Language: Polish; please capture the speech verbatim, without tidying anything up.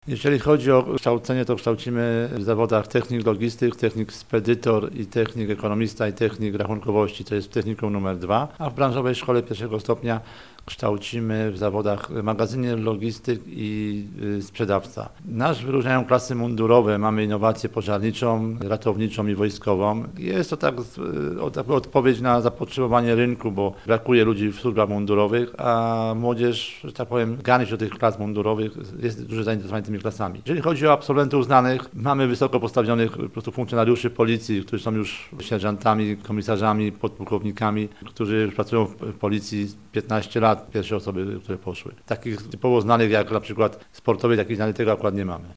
Jeżeli chodzi o kształcenie, to kształcimy w zawodach technik logistyk, technik spedytor i technik ekonomista i technik rachunkowości, to jest technikum numer dwa, a w branżowej szkole pierwszego stopnia kształcimy w zawodach magazynier, logistyk i sprzedawca. Nas wyróżniają klasy mundurowe, mamy innowację pożarniczą, ratowniczą i wojskową. Jest to tak, tak odpowiedź na zapotrzebowanie rynku, bo brakuje ludzi w służbach mundurowych, a młodzież, że tak powiem, garnie się do tych klas mundurowych, jest duże zainteresowanie tymi klasami. Jeżeli chodzi o absolwentów znanych, mamy wysoko postawionych po prostu funkcjonariuszy policji, którzy są już sierżantami, komisarzami, podpułkownikami, którzy pracują w policji piętnaście lat, pierwsze osoby, które poszły. Takich typowo znanych jak na przykład sportowych, takich znanych tego akurat nie mamy.